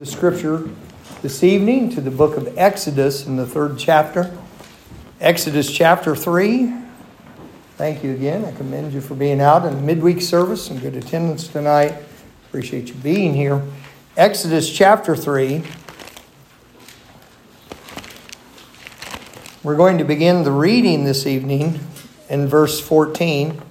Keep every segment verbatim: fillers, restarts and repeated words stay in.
The scripture this evening to the book of Exodus in the third chapter. Exodus chapter three. Thank you again. I commend you for being out in the midweek service and good attendance tonight. Appreciate you being here. Exodus chapter three. We're going to begin the reading this evening in verse fourteen.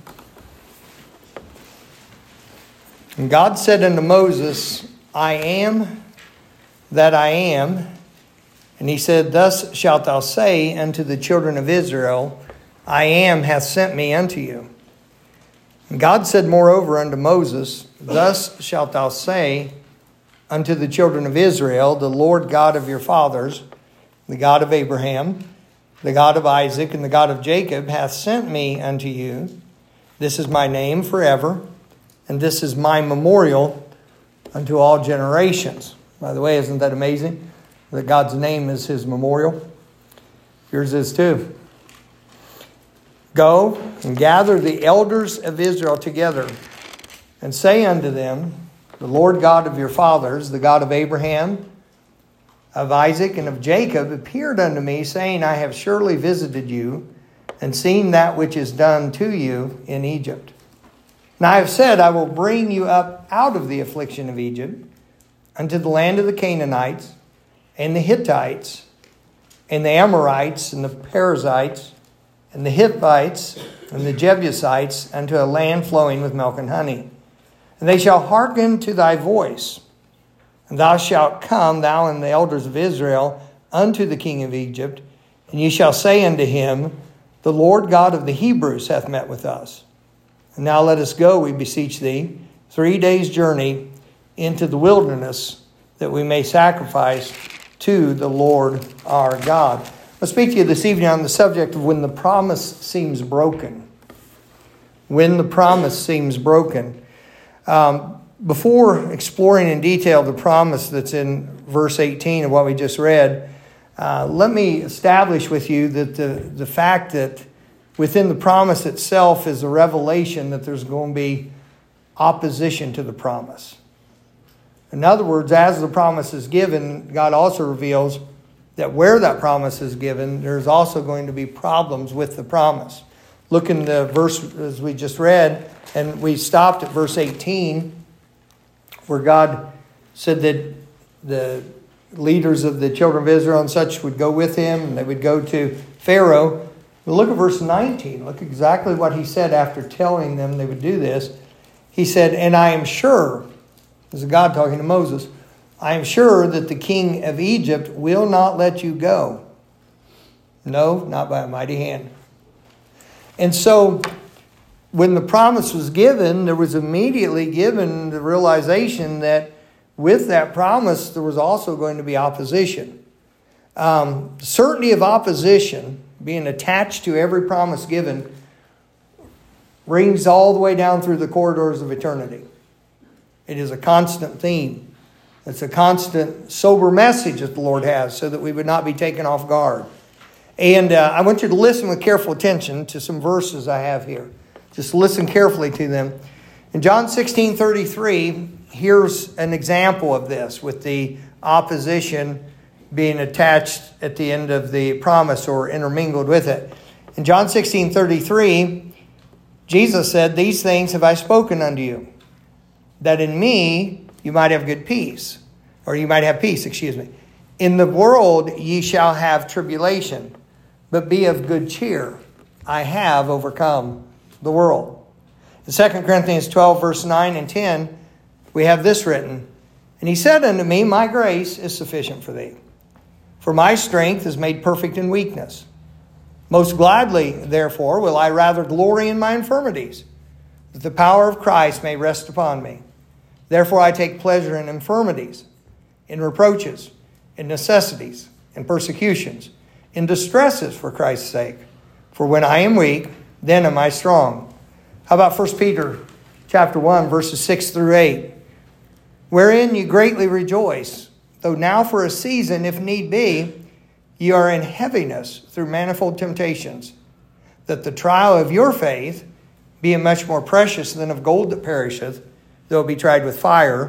And God said unto Moses, I am that I am. And he said, Thus shalt thou say unto the children of Israel, I am hath sent me unto you. And God said moreover unto Moses, Thus shalt thou say unto the children of Israel, The Lord God of your fathers, the God of Abraham, the God of Isaac, and the God of Jacob, hath sent me unto you. This is my name forever, and this is my memorial unto all generations. By the way, isn't that amazing? That God's name is his memorial. Yours is too. Go and gather the elders of Israel together and say unto them, The Lord God of your fathers, the God of Abraham, of Isaac, and of Jacob, appeared unto me, saying, I have surely visited you and seen that which is done to you in Egypt. And I have said, I will bring you up out of the affliction of Egypt, unto the land of the Canaanites, and the Hittites, and the Amorites, and the Perizzites, and the Hittites, and the Jebusites, unto a land flowing with milk and honey. And they shall hearken to thy voice. And thou shalt come, thou and the elders of Israel, unto the king of Egypt, and ye shall say unto him, The Lord God of the Hebrews hath met with us. And now let us go, we beseech thee, three days' journey into the wilderness, that we may sacrifice to the Lord our God. I'll speak to you this evening on the subject of when the promise seems broken. When the promise seems broken. Um, before exploring in detail the promise that's in verse eighteen of what we just read, uh, let me establish with you that the, the fact that within the promise itself is a revelation that there's going to be opposition to the promise. In other words, as the promise is given, God also reveals that where that promise is given, there's also going to be problems with the promise. Look in the verse as we just read, and we stopped at verse eighteen, where God said that the leaders of the children of Israel and such would go with him, and they would go to Pharaoh. But look at verse nineteen. Look exactly what he said after telling them they would do this. He said, And I am sure, this is God talking to Moses, I am sure that the king of Egypt will not let you go. No, not by a mighty hand. And so when the promise was given, there was immediately given the realization that with that promise, there was also going to be opposition. Um, certainty of opposition, being attached to every promise given, rings all the way down through the corridors of eternity. It is a constant theme. It's a constant sober message that the Lord has so that we would not be taken off guard. And uh, I want you to listen with careful attention to some verses I have here. Just listen carefully to them. In John sixteen thirty-three, here's an example of this with the opposition being attached at the end of the promise or intermingled with it. In John sixteen thirty-three, Jesus said, These things have I spoken unto you, that in me you might have good peace, or you might have peace, excuse me. In the world ye shall have tribulation, but be of good cheer. I have overcome the world. In Second Corinthians twelve, verse nine and ten, we have this written, And he said unto me, My grace is sufficient for thee, for my strength is made perfect in weakness. Most gladly, therefore, will I rather glory in my infirmities, that the power of Christ may rest upon me. Therefore I take pleasure in infirmities, in reproaches, in necessities, in persecutions, in distresses for Christ's sake. For when I am weak, then am I strong. How about First Peter chapter one, verses six through eight? Wherein you greatly rejoice, though now for a season, if need be, ye are in heaviness through manifold temptations, that the trial of your faith, being much more precious than of gold that perisheth, though it be tried with fire,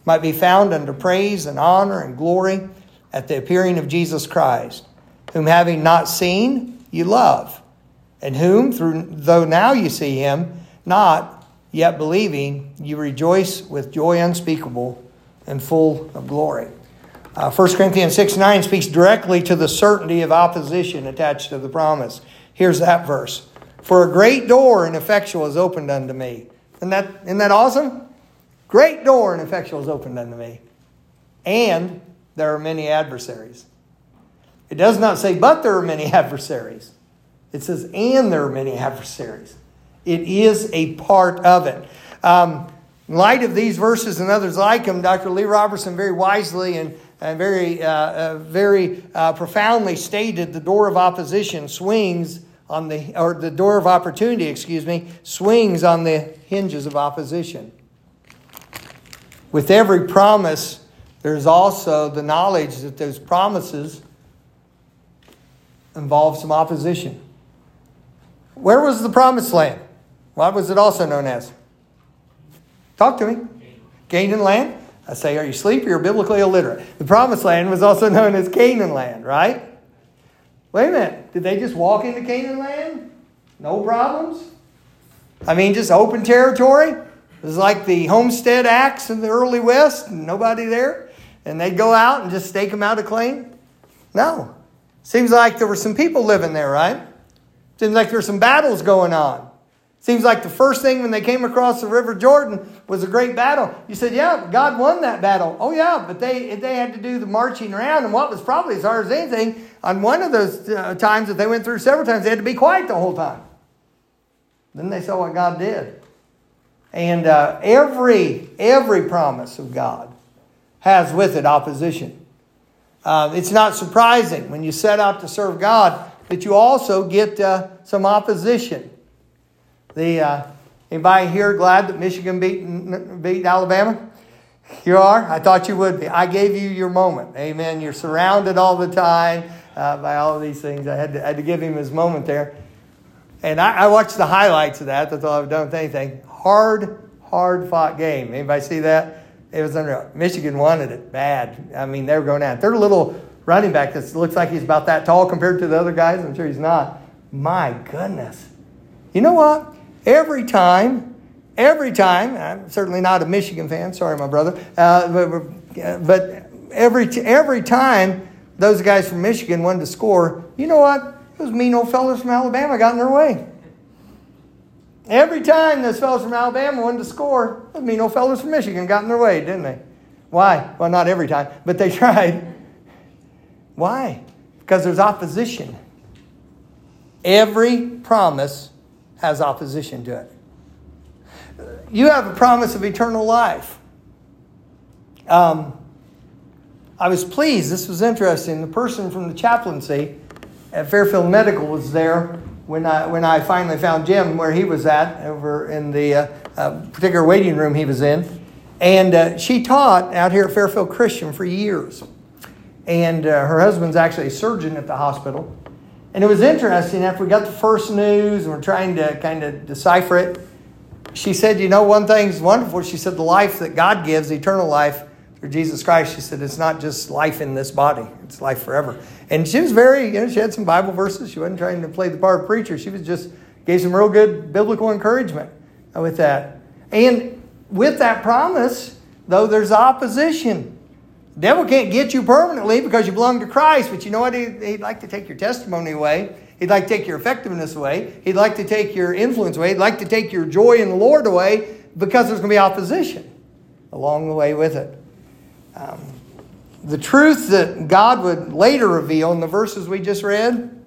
might be found unto praise and honor and glory at the appearing of Jesus Christ, whom having not seen, you love, and whom, through though now you see him, not yet believing, you rejoice with joy unspeakable and full of glory. Uh, First Corinthians six nine speaks directly to the certainty of opposition attached to the promise. Here's that verse. For a great door and effectual is opened unto me. Isn't that, isn't that awesome? Great door and effectual is opened unto me. And there are many adversaries. It does not say, but there are many adversaries. It says, and there are many adversaries. It is a part of it. Um, in light of these verses and others like them, Doctor Lee Robertson very wisely and, and very, uh, uh, very uh, profoundly stated the door of opposition swings on the, or the door of opportunity, excuse me, swings on the hinges of opposition. With every promise, there's also the knowledge that those promises involve some opposition. Where was the promised land? What was it also known as? Talk to me. Canaan land. I say, are you sleepy or biblically illiterate? The promised land was also known as Canaan land, right? Wait a minute. Did they just walk into Canaan land? No problems? I mean, just open territory? It was like the Homestead Acts in the early West, and nobody there. And they'd go out and just stake them out a claim? No. Seems like there were some people living there, right? Seems like there were some battles going on. Seems like the first thing when they came across the River Jordan was a great battle. You said, yeah, God won that battle. Oh, yeah, but they they had to do the marching around. And what was probably as hard as anything, on one of those uh, times that they went through several times, they had to be quiet the whole time. Then they saw what God did. And uh, every, every promise of God has with it opposition. Uh, it's not surprising when you set out to serve God that you also get uh, some opposition. The uh, anybody here glad that Michigan beat beat Alabama? You are? I thought you would be. I gave you your moment. Amen. You're surrounded all the time uh, by all of these things. I had to, I had to give him his moment there. And I, I watched the highlights of that. That's all I've done with anything. Hard, hard fought game. Anybody see that? It was unreal. Michigan wanted it bad. I mean, they were going out. Their little running back that looks like he's about that tall compared to the other guys. I'm sure he's not. My goodness. You know what? Every time, every time, I'm certainly not a Michigan fan. Sorry, my brother. Uh, but, but every every time those guys from Michigan wanted to score, you know what? Those mean old fellas from Alabama got in their way. Every time those fellas from Alabama wanted to score, those mean old fellas from Michigan got in their way, didn't they? Why? Well, not every time, but they tried. Why? Because there's opposition. Every promise has opposition to it. You have a promise of eternal life. Um, I was pleased. This was interesting. The person from the chaplaincy at Fairfield Medical was there when I when I finally found Jim where he was at over in the uh, uh, particular waiting room he was in. And uh, she taught out here at Fairfield Christian for years. And uh, her husband's actually a surgeon at the hospital. And it was interesting, after we got the first news and we're trying to kind of decipher it, she said, you know, one thing's wonderful. She said, the life that God gives, eternal life through Jesus Christ, she said, it's not just life in this body. It's life forever. And she was very, you know, she had some Bible verses. She wasn't trying to play the part of preacher. She was just, gave some real good biblical encouragement with that. And with that promise, though, there's opposition. The devil can't get you permanently because you belong to Christ. But you know what? He'd, he'd like to take your testimony away. He'd like to take your effectiveness away. He'd like to take your influence away. He'd like to take your joy in the Lord away because there's going to be opposition along the way with it. Um, the truth that God would later reveal in the verses we just read,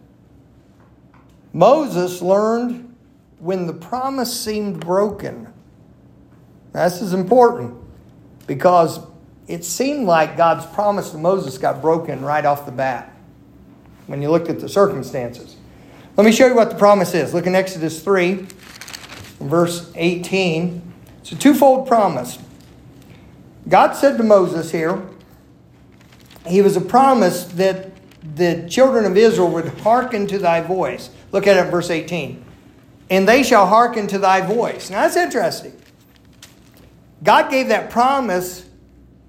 Moses learned when the promise seemed broken. Now, this is important because it seemed like God's promise to Moses got broken right off the bat when you looked at the circumstances. Let me show you what the promise is. Look in Exodus three, verse eighteen. It's a twofold promise. God said to Moses here, he was a promise that the children of Israel would hearken to thy voice. Look at it in verse eighteen. And they shall hearken to thy voice. Now that's interesting. God gave that promise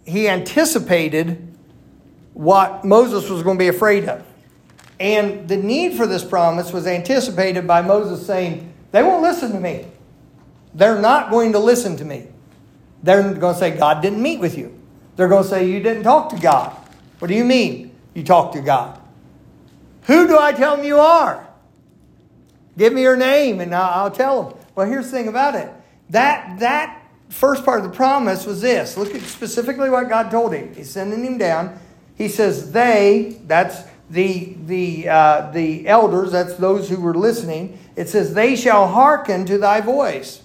he anticipated what Moses was going to be afraid of. And the need for this promise was anticipated by Moses saying, they won't listen to me. They're not going to listen to me. They're going to say, God didn't meet with you. They're going to say, you didn't talk to God. What do you mean you talked to God? Who do I tell them you are? Give me your name and I'll, I'll tell them. Well, here's the thing about it. That, that first part of the promise was this. Look at specifically what God told him. He's sending him down. He says, they, that's the, the, uh, the elders, that's those who were listening. It says, they shall hearken to thy voice.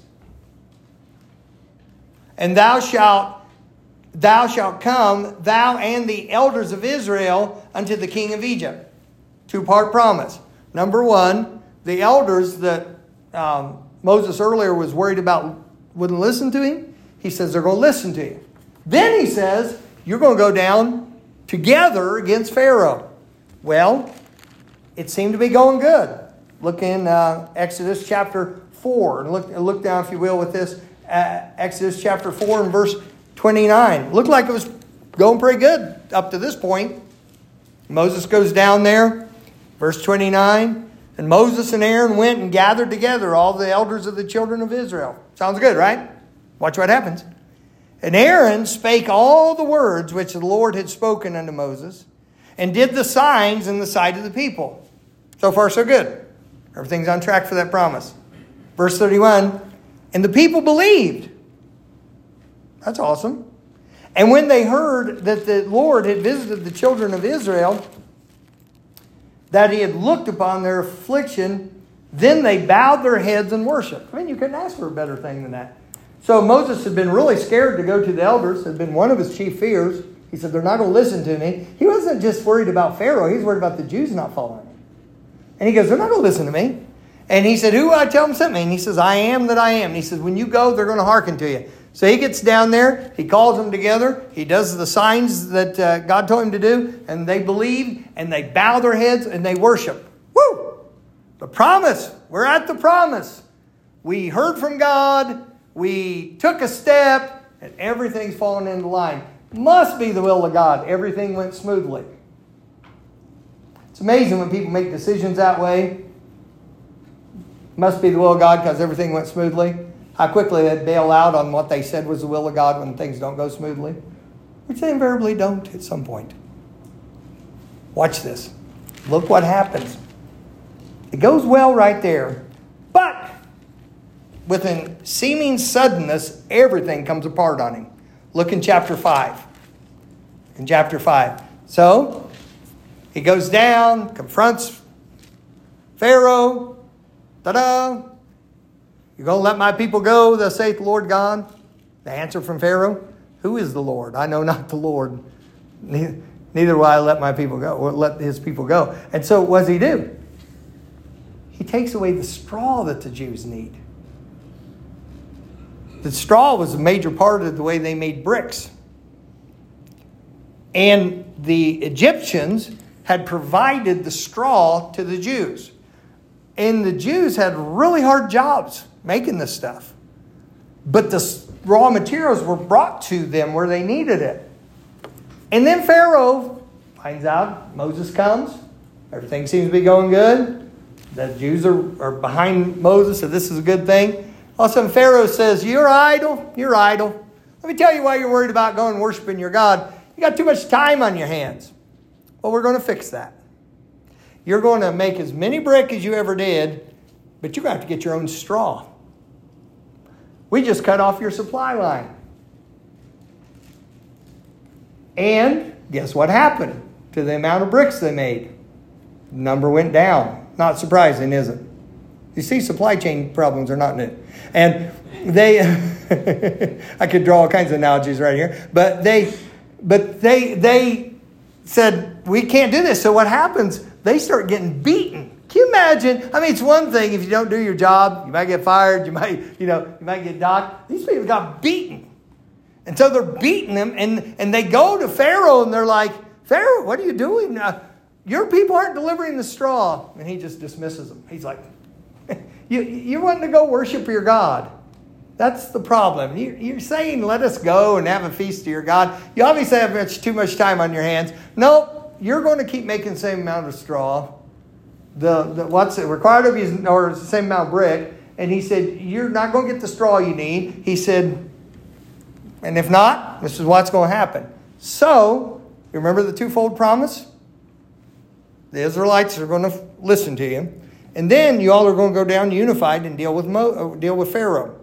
And thou shalt, thou shalt come, thou and the elders of Israel, unto the king of Egypt. Two-part promise. Number one, the elders that um, Moses earlier was worried about wouldn't listen to him. He says they're going to listen to you. Then he says, you're going to go down together against Pharaoh. Well, it seemed to be going good. Look in uh, Exodus chapter four. And look, look down, if you will, with this. Uh, Exodus chapter four and verse twenty-nine. Looked like it was going pretty good up to this point. Moses goes down there. Verse twenty-nine. And Moses and Aaron went and gathered together all the elders of the children of Israel. Sounds good, right? Watch what happens. And Aaron spake all the words which the Lord had spoken unto Moses, and did the signs in the sight of the people. So far, so good. Everything's on track for that promise. Verse thirty-one. And the people believed. That's awesome. And when they heard that the Lord had visited the children of Israel, that he had looked upon their affliction, then they bowed their heads and worshiped. I mean, you couldn't ask for a better thing than that. So Moses had been really scared to go to the elders. It had been one of his chief fears. He said, they're not going to listen to me. He wasn't just worried about Pharaoh. He was worried about the Jews not following him. And he goes, they're not going to listen to me. And he said, who will I tell them sent me? And he says, I am that I am. And he says, when you go, they're going to hearken to you. So he gets down there. He calls them together. He does the signs that uh, God told him to do. And they believe. And they bow their heads and they worship. Woo! The promise. We're at the promise. We heard from God. We took a step. And everything's fallen into line. Must be the will of God. Everything went smoothly. It's amazing when people make decisions that way. Must be the will of God because everything went smoothly. How quickly they bail out on what they said was the will of God when things don't go smoothly. Which they invariably don't at some point. Watch this. Look what happens. It goes well right there. But with a seeming suddenness, everything comes apart on him. Look in chapter five. In chapter five. So, he goes down, confronts Pharaoh. Ta-da! You're going to let my people go, thus saith the Lord God? The answer from Pharaoh, who is the Lord? I know not the Lord. Neither, neither will I let my people go, or let his people go. And so what does he do? He takes away the straw that the Jews need. The straw was a major part of the way they made bricks. And the Egyptians had provided the straw to the Jews. And the Jews had really hard jobs making this stuff. But the raw materials were brought to them where they needed it. And then Pharaoh finds out, Moses comes, everything seems to be going good. The Jews are, are behind Moses, so this is a good thing. All of a sudden Pharaoh says, you're idle, you're idle. Let me tell you why you're worried about going and worshiping your God. You got too much time on your hands. Well, we're going to fix that. You're going to make as many brick as you ever did, but you're going to have to get your own straw. We just cut off your supply line. And guess what happened to the amount of bricks they made? The number went down. Not surprising, is it? You see, supply chain problems are not new. And they, I could draw all kinds of analogies right here, but they, but they, they said, we can't do this. So what happens? They start getting beaten. Can you imagine? I mean, it's one thing if you don't do your job, you might get fired, you might, you know, you might get docked. These people got beaten. And so they're beating them, and, and they go to Pharaoh, and they're like, Pharaoh, what are you doing? Uh, your people aren't delivering the straw. And he just dismisses them. He's like, you, you're wanting to go worship your God. That's the problem. You, you're saying, let us go and have a feast to your God. You obviously have much, too much time on your hands. No, you're going to keep making the same amount of straw. The, the what's it required of you, or the same amount of brick. And he said, you're not going to get the straw you need. He said, and if not, this is what's going to happen. So, you remember the twofold promise? The Israelites are going to listen to you. And then you all are going to go down unified and deal with Mo, deal with Pharaoh.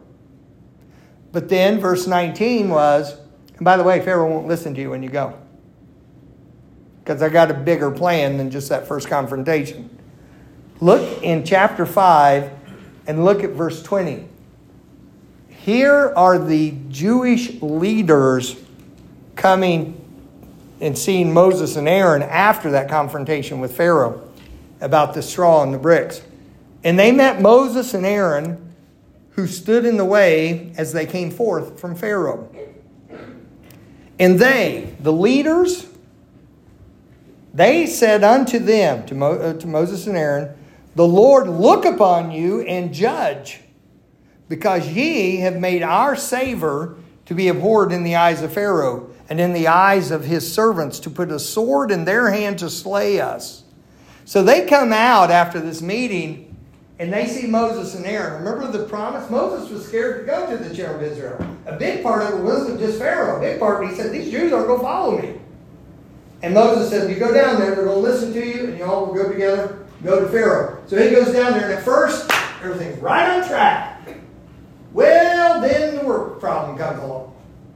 But then verse nineteen was, and by the way, Pharaoh won't listen to you when you go. Because I got a bigger plan than just that first confrontation. Look in chapter five and look at verse twenty. Here are the Jewish leaders coming and seeing Moses and Aaron after that confrontation with Pharaoh about the straw and the bricks. And they met Moses and Aaron, who stood in the way as they came forth from Pharaoh. And they, the leaders, they said unto them, to, Mo, uh, to Moses and Aaron, the Lord look upon you and judge, because ye have made our savor to be abhorred in the eyes of Pharaoh, and in the eyes of his servants, to put a sword in their hand to slay us. So they come out after this meeting, and they see Moses and Aaron. Remember the promise? Moses was scared to go to the children of Israel. A big part of it wasn't just Pharaoh. A big part, he said, these Jews aren't going to follow me. And Moses said, you go down there, they're going to listen to you, and you all will go together, go to Pharaoh. So he goes down there, and at first, everything's right on track. Well, then the work problem comes along.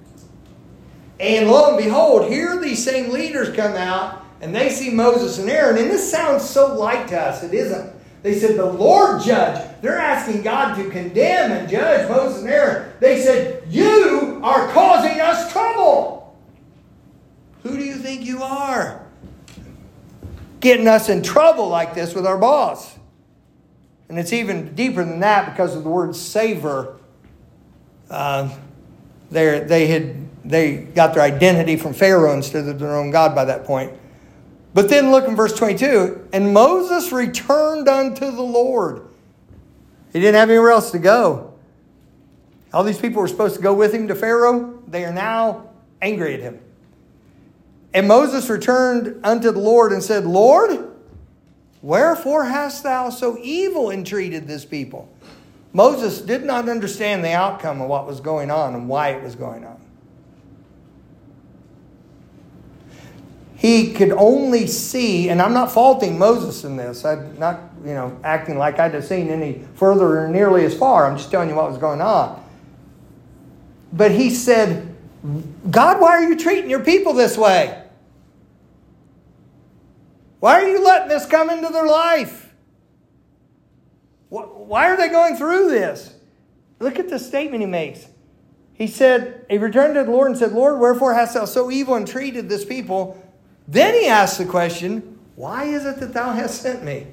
And lo and behold, here these same leaders come out, and they see Moses and Aaron. And this sounds so light to us. It isn't. They said, the Lord judge. They're asking God to condemn and judge Moses and Aaron. They said, you are causing us trouble. Who do you think you are? Getting us in trouble like this with our boss. And it's even deeper than that because of the word savor. Uh, they had they got their identity from Pharaoh instead of their own God by that point. But then look in verse twenty-two. And Moses returned unto the Lord. He didn't have anywhere else to go. All these people were supposed to go with him to Pharaoh. They are now angry at him. And Moses returned unto the Lord and said, Lord, wherefore hast thou so evil entreated this people? Moses did not understand the outcome of what was going on and why it was going on. He could only see, and I'm not faulting Moses in this. I'm not, you know, acting like I'd have seen any further or nearly as far. I'm just telling you what was going on. But he said, God, why are you treating your people this way? Why are you letting this come into their life? Why are they going through this? Look at the statement he makes. He said, he returned to the Lord and said, Lord, wherefore hast thou so evil entreated this people? Then he asked the question, why is it that thou hast sent me?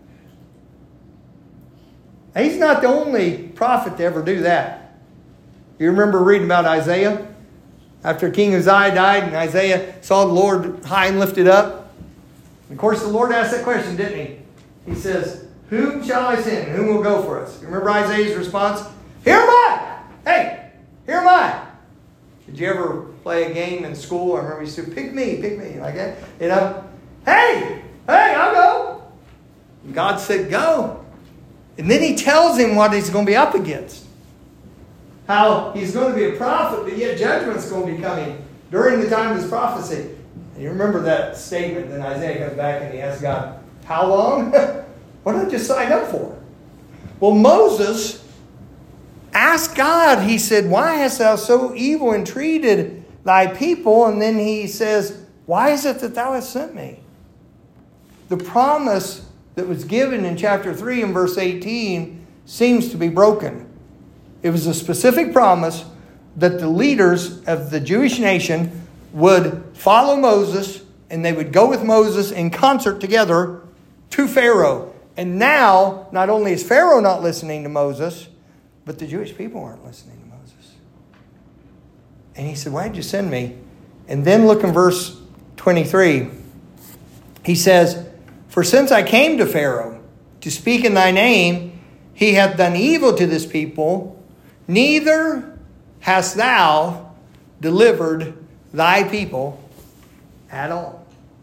He's not the only prophet to ever do that. You remember reading about Isaiah? After King Uzziah died and Isaiah saw the Lord high and lifted up. And of course the Lord asked that question, didn't he? He says, whom shall I send and whom will go for us? You remember Isaiah's response? Here am I! Hey, here am I! Did you ever play a game in school? I remember you used to pick me, pick me, like that. You know, hey, hey, I'll go. And God said, go. And then he tells him what he's going to be up against. How he's going to be a prophet, but yet judgment's going to be coming during the time of his prophecy. And you remember that statement, then Isaiah comes back and he asks God, how long? What did I just sign up for? Well, Moses asked God, he said, why hast thou so evil entreated thy people? And then he says, why is it that thou hast sent me? The promise that was given in chapter three and verse eighteen seems to be broken. It was a specific promise that the leaders of the Jewish nation would follow Moses and they would go with Moses in concert together to Pharaoh. And now, not only is Pharaoh not listening to Moses, but the Jewish people aren't listening to Moses. And he said, why did you send me? And then look in verse twenty-three. He says, for since I came to Pharaoh to speak in thy name, he hath done evil to this people, neither hast thou delivered thy people at all.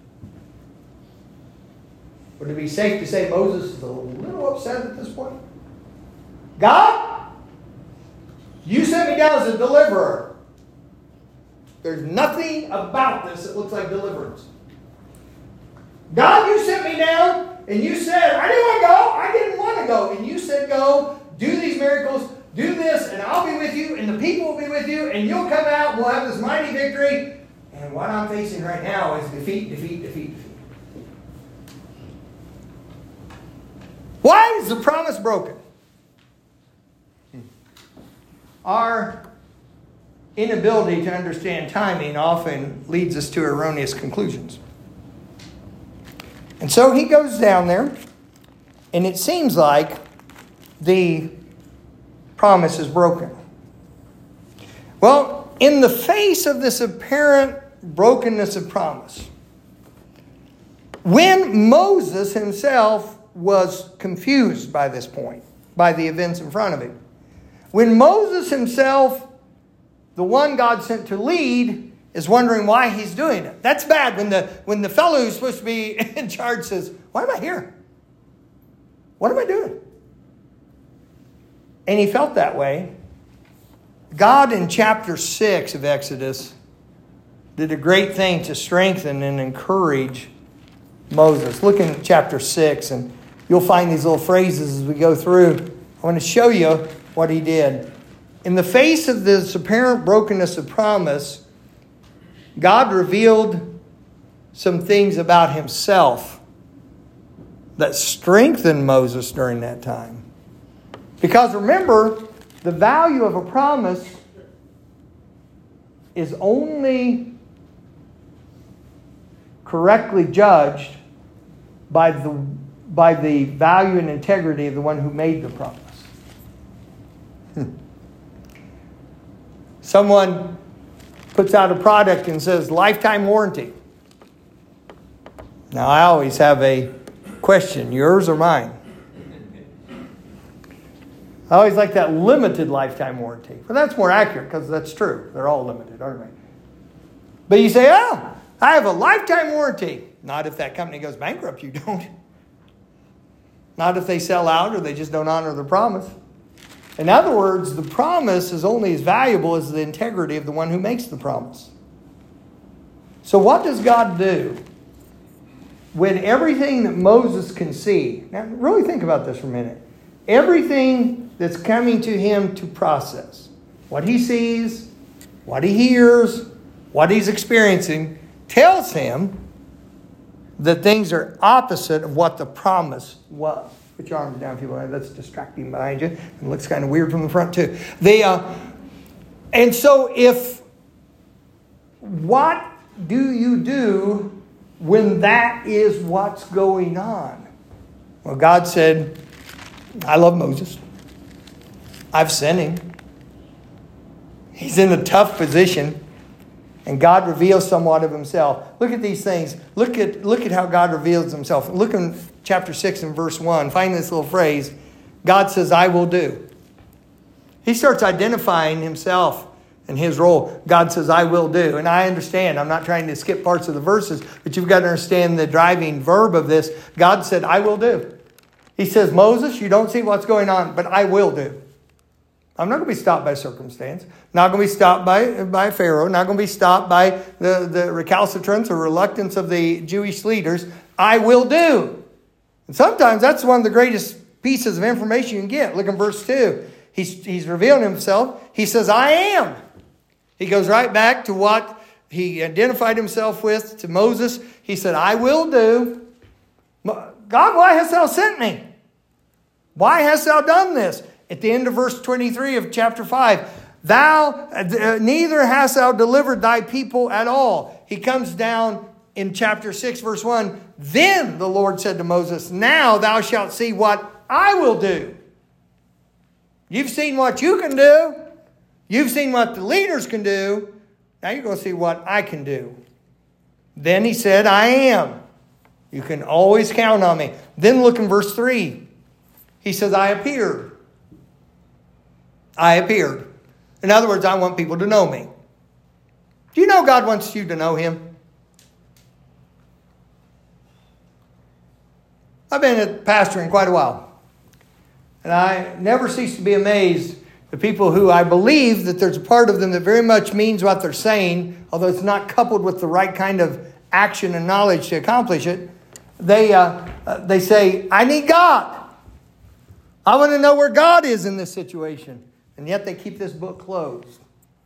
Would it be safe to say Moses is a little upset at this point? God, you sent me down as a deliverer. There's nothing about this that looks like deliverance. God, you sent me down and you said, I didn't want to go. I didn't want to go. And you said, go, do these miracles, do this, and I'll be with you, and the people will be with you, and you'll come out, and we'll have this mighty victory. And what I'm facing right now is defeat, defeat, defeat, defeat. Why is the promise broken? Our inability to understand timing often leads us to erroneous conclusions. And so he goes down there, and it seems like the promise is broken. Well, in the face of this apparent brokenness of promise, when Moses himself was confused by this point, by the events in front of him, when Moses himself, the one God sent to lead, is wondering why he's doing it. That's bad when the when the fellow who's supposed to be in charge says, why am I here? What am I doing? And he felt that way. God in chapter six of Exodus did a great thing to strengthen and encourage Moses. Look in chapter six, and you'll find these little phrases as we go through. I want to show you what he did. In the face of this apparent brokenness of promise, God revealed some things about himself that strengthened Moses during that time. Because remember, the value of a promise is only correctly judged by the, by the value and integrity of the one who made the promise. Hmm. Someone puts out a product and says, lifetime warranty. Now, I always have a question, yours or mine? I always like that limited lifetime warranty. But that's more accurate because that's true. They're all limited, aren't they? But you say, oh, I have a lifetime warranty. Not if that company goes bankrupt, you don't. Not if they sell out or they just don't honor the promise. In other words, the promise is only as valuable as the integrity of the one who makes the promise. So what does God do when everything that Moses can see? Now, really think about this for a minute. Everything that's coming to him to process, what he sees, what he hears, what he's experiencing, tells him that things are opposite of what the promise was. Put your arms down if you want. That's distracting behind you. It looks kind of weird from the front too. They, uh, and so if, what do you do when that is what's going on? Well, God said, I love Moses. I've sent him. He's in a tough position. And God reveals somewhat of himself. Look at these things. Look at, look at how God reveals himself. Look in chapter six and verse one. Find this little phrase. God says, I will do. He starts identifying himself and his role. God says, I will do. And I understand. I'm not trying to skip parts of the verses. But you've got to understand the driving verb of this. God said, I will do. He says, Moses, you don't see what's going on, but I will do. I'm not going to be stopped by circumstance. Not going to be stopped by, by Pharaoh. Not going to be stopped by the, the recalcitrance or reluctance of the Jewish leaders. I will do. And sometimes that's one of the greatest pieces of information you can get. Look in verse two. He's, he's revealing himself. He says, I am. He goes right back to what he identified himself with to Moses. He said, I will do. God, why hast thou sent me? Why hast thou done this? At the end of verse twenty-three of chapter five, thou, uh, neither hast thou delivered thy people at all. He comes down in chapter six, verse one. Then the Lord said to Moses, now thou shalt see what I will do. You've seen what you can do. You've seen what the leaders can do. Now you're going to see what I can do. Then he said, I am. You can always count on me. Then look in verse three. He says, I appeared. I appeared. In other words, I want people to know me. Do you know God wants you to know Him? I've been a pastor in quite a while. And I never cease to be amazed at people who I believe that there's a part of them that very much means what they're saying, although it's not coupled with the right kind of action and knowledge to accomplish it. They, uh, uh, they say, I need God. I want to know where God is in this situation. And yet they keep this book closed.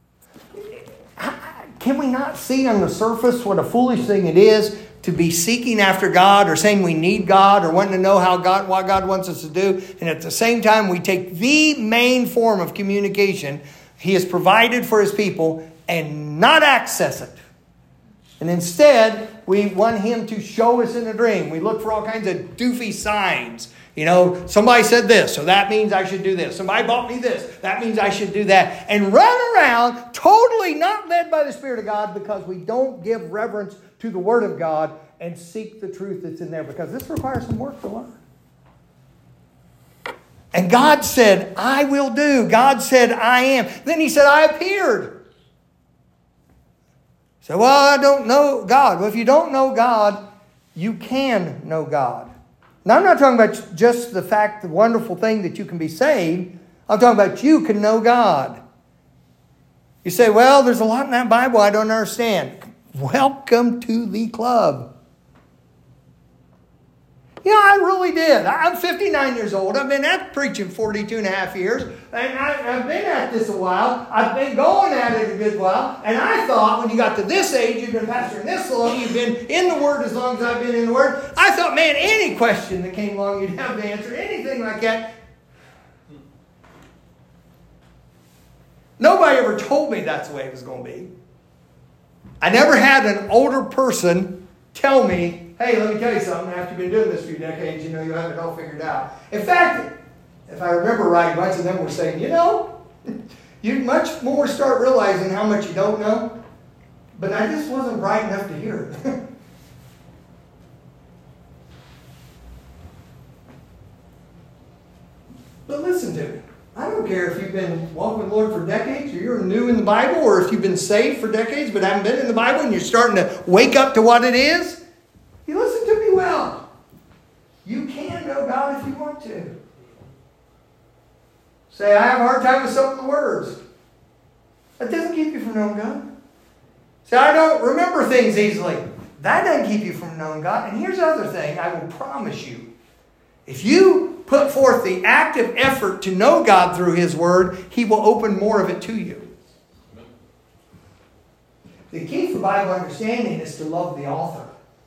Can we not see on the surface what a foolish thing it is to be seeking after God or saying we need God or wanting to know how God, what God wants us to do? And at the same time, we take the main form of communication He has provided for His people and not access it. And instead, we want Him to show us in a dream. We look for all kinds of doofy signs. You know, somebody said this, so that means I should do this. Somebody bought me this, that means I should do that. And run around totally not led by the Spirit of God because we don't give reverence to the Word of God and seek the truth that's in there. Because this requires some work to learn. And God said, I will do. God said, I am. Then He said, I appeared. So, well, I don't know God. Well, if you don't know God, you can know God. Now, I'm not talking about just the fact, the wonderful thing that you can be saved. I'm talking about you can know God. You say, well, there's a lot in that Bible I don't understand. Welcome to the club. You know, I really did. I'm fifty-nine years old. I've been at preaching forty-two and a half years. And I, I've been at this a while. I've been going at it a good while. And I thought when you got to this age, you've been pastoring this long, you've been in the Word as long as I've been in the Word. I thought, man, any question that came along, you'd have to answer. Anything like that. Nobody ever told me that's the way it was going to be. I never had an older person tell me, hey, let me tell you something. After you've been doing this for a few decades, you know, you'll have it all figured out. In fact, if I remember right, a bunch of them were saying, you know, you much more start realizing how much you don't know. But I just wasn't bright enough to hear it. But listen to me. I don't care if you've been walking with the Lord for decades, or you're new in the Bible, or if you've been saved for decades but haven't been in the Bible and you're starting to wake up to what it is. You listen to me well. You can know God if you want to. Say, I have a hard time with some of the words. That doesn't keep you from knowing God. Say, I don't remember things easily. That doesn't keep you from knowing God. And here's the other thing I will promise you. If you put forth the active effort to know God through His Word, He will open more of it to you. The key for Bible understanding is to love the author.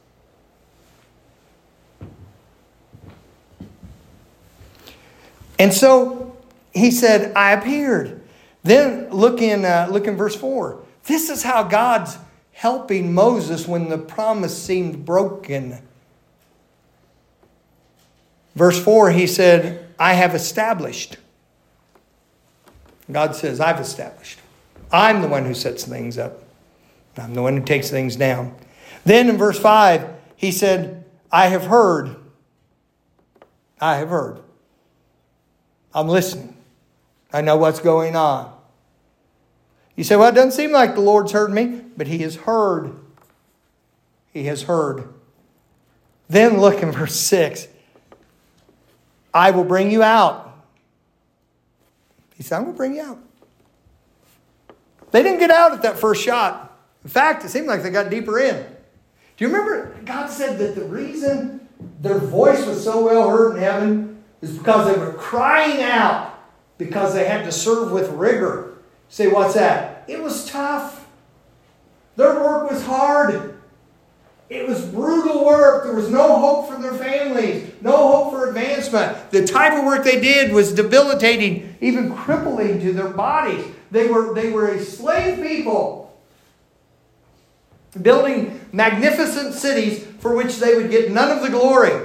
And so He said, I appeared. Then look in, uh, look in verse four. This is how God's helping Moses when the promise seemed broken. Verse four, He said, I have established. God says, I've established. I'm the one who sets things up. I'm the one who takes things down. Then in verse five, He said, I have heard. I have heard. I'm listening. I know what's going on. You say, well, it doesn't seem like the Lord's heard me, but He has heard. He has heard. Then look in verse six. I will bring you out. He said, I'm going to bring you out. They didn't get out at that first shot. In fact, it seemed like they got deeper in. Do you remember God said that the reason their voice was so well heard in heaven is because they were crying out because they had to serve with rigor. Say, what's that? It was tough. Their work was hard. It was brutal work. There was no hope for their families. No hope for advancement. The type of work they did was debilitating, even crippling to their bodies. They were, they were a slave people, building magnificent cities for which they would get none of the glory.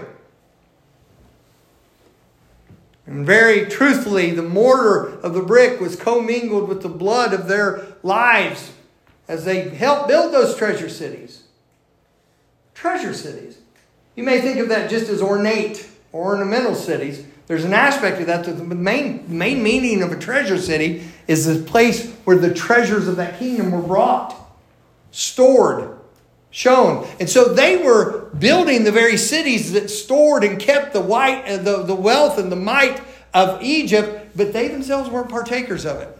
And very truthfully, the mortar of the brick was commingled with the blood of their lives as they helped build those treasure cities. Treasure cities. You may think of that just as ornate or ornamental cities, There's an aspect of that. That the main, main meaning of a treasure city is the place where the treasures of that kingdom were brought, stored, shown. And so they were building the very cities that stored and kept the, white, uh, the, the wealth and the might of Egypt, but they themselves weren't partakers of it.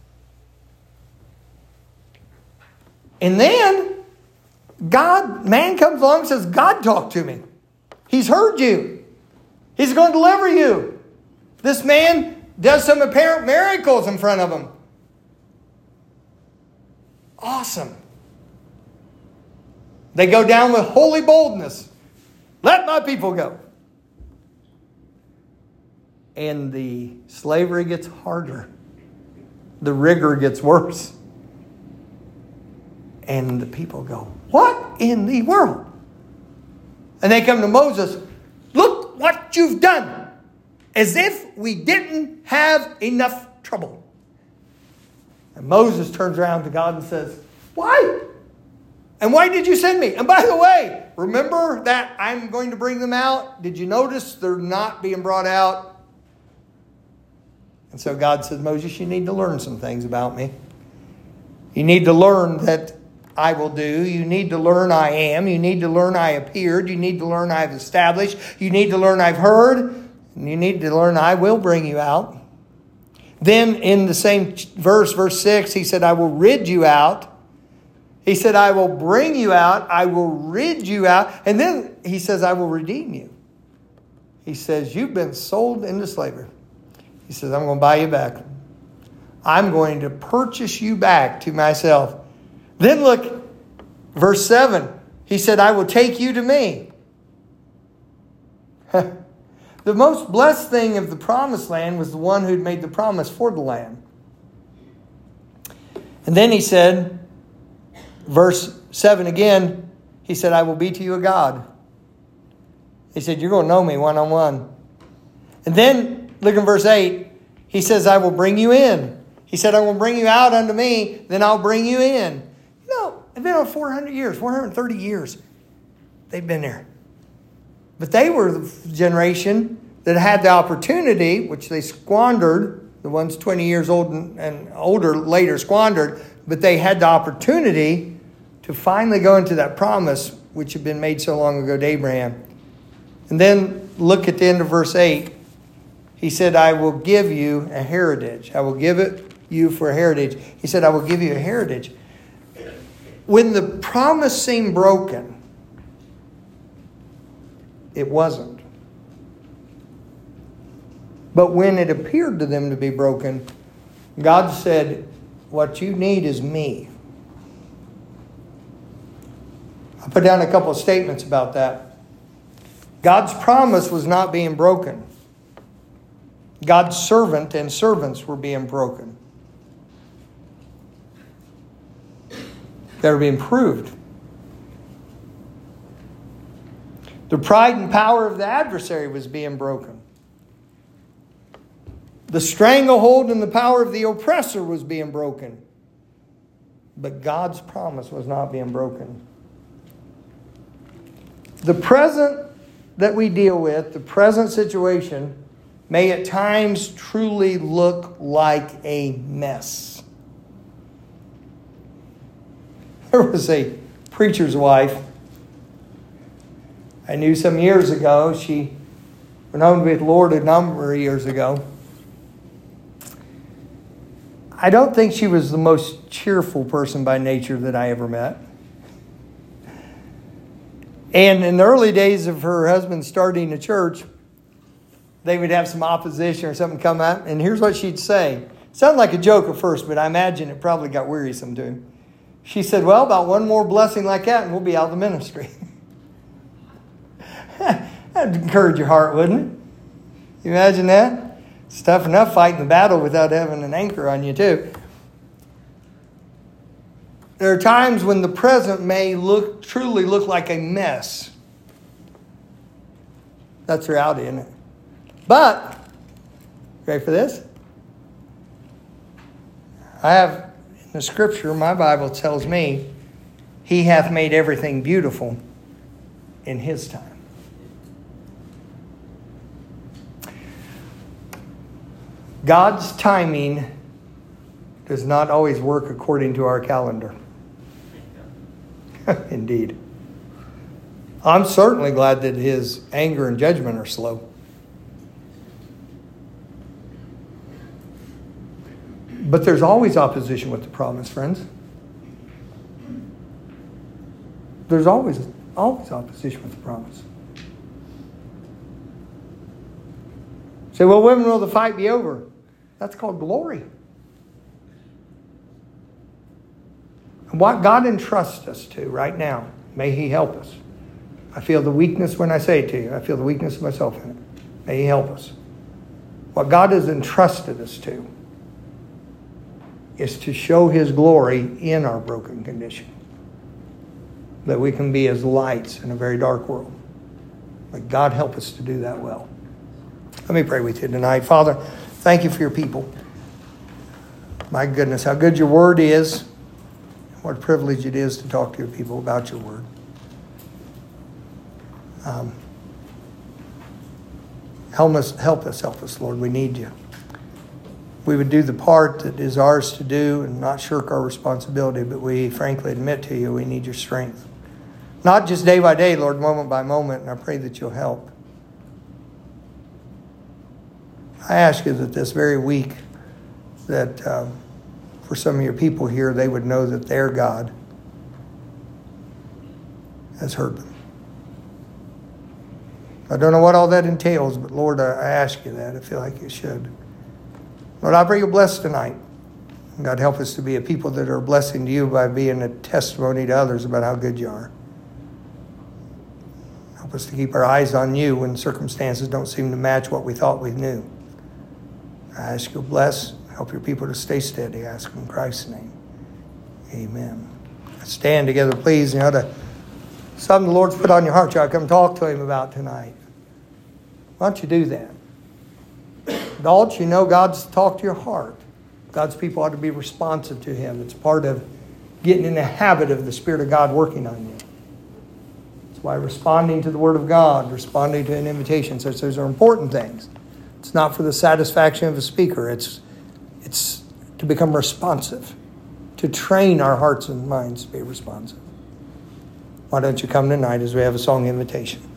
And then God, man comes along and says, God talked to me. He's heard you. He's going to deliver you. This man does some apparent miracles in front of him. Awesome. They go down with holy boldness. Let my people go. And the slavery gets harder. The rigor gets worse. And the people go, what in the world? And they come to Moses, look what you've done. As if we didn't have enough trouble. And Moses turns around to God and says, why? And why did you send me? And by the way, remember that I'm going to bring them out? Did you notice they're not being brought out? And so God says, Moses, you need to learn some things about me. You need to learn that I will do. You need to learn I am. You need to learn I appeared. You need to learn I've established. You need to learn I've heard. And you need to learn I will bring you out. Then in the same verse, verse six, he said, I will rid you out. He said, I will bring you out. I will rid you out. And then he says, I will redeem you. He says, you've been sold into slavery. He says, I'm going to buy you back. I'm going to purchase you back to myself. Then look, verse seven. He said, I will take you to me. The most blessed thing of the promised land was the one who'd made the promise for the land. And then he said, verse seven again, he said, I will be to you a God. He said, you're going to know me one-on-one. And then, look in verse eight, he says, I will bring you in. He said, I will bring you out unto me, then I'll bring you in. You know, it's been on four hundred years, four hundred thirty years. They've been there. But they were the generation that had the opportunity, which they squandered. The ones twenty years old and, and older later squandered. But they had the opportunity to finally go into that promise, which had been made so long ago to Abraham. And then look at the end of verse eight. He said, I will give you a heritage. I will give it you for a heritage. He said, I will give you a heritage. When the promise seemed broken, it wasn't. But when it appeared to them to be broken, God said, what you need is me. I put down a couple of statements about that. God's promise was not being broken. God's servant and servants were being broken. They were being proved. The pride and power of the adversary was being broken. The stranglehold and the power of the oppressor was being broken. But God's promise was not being broken. The present that we deal with, the present situation, may at times truly look like a mess. There was a preacher's wife I knew some years ago. She went home with the Lord a number of years ago. I don't think she was the most cheerful person by nature that I ever met. And in the early days of her husband starting a church, they would have some opposition or something come out. And here's what she'd say. It sounded like a joke at first, but I imagine it probably got wearisome to him. She said, well, about one more blessing like that and we'll be out of the ministry. That'd encourage your heart, wouldn't it? You imagine that? It's tough enough fighting the battle without having an anchor on you too. There are times when the present may look truly look like a mess. That's reality, isn't it? But, ready for this? I have, in the scripture, my Bible tells me, He hath made everything beautiful in His time. God's timing does not always work according to our calendar. Indeed. I'm certainly glad that his anger and judgment are slow. But there's always opposition with the promise, friends. There's always, always opposition with the promise. Say, well, when will the fight be over? That's called glory. And what God entrusts us to right now, may He help us. I feel the weakness when I say it to you. I feel the weakness of myself in it. May He help us. What God has entrusted us to is to show His glory in our broken condition. That we can be as lights in a very dark world. May God help us to do that well. Let me pray with you tonight. Father, thank you for your people. My goodness, how good your word is. What a privilege it is to talk to your people about your word. Um, help us, help us, help us, Lord. We need you. We would do the part that is ours to do and not shirk our responsibility, but we frankly admit to you we need your strength. Not just day by day, Lord, moment by moment, and I pray that you'll help. I ask you that this very week, that uh, for some of your people here, they would know that their God has heard them. I don't know what all that entails, but Lord, I ask you that. I feel like you should. Lord, I pray you'll bless tonight. God, help us to be a people that are a blessing to you by being a testimony to others about how good you are. Help us to keep our eyes on you when circumstances don't seem to match what we thought we knew. I ask you to bless, help your people to stay steady. I ask in Christ's name. Amen. Stand together, please. You know, to, something the Lord's put on your heart, you ought to come talk to Him about tonight. Why don't you do that? Adults, you know God's talked to your heart. God's people ought to be responsive to Him. It's part of getting in the habit of the Spirit of God working on you. That's why responding to the Word of God, responding to an invitation, such those are important things. It's not for the satisfaction of a speaker. It's, it's to become responsive, to train our hearts and minds to be responsive. Why don't you come tonight as we have a song invitation?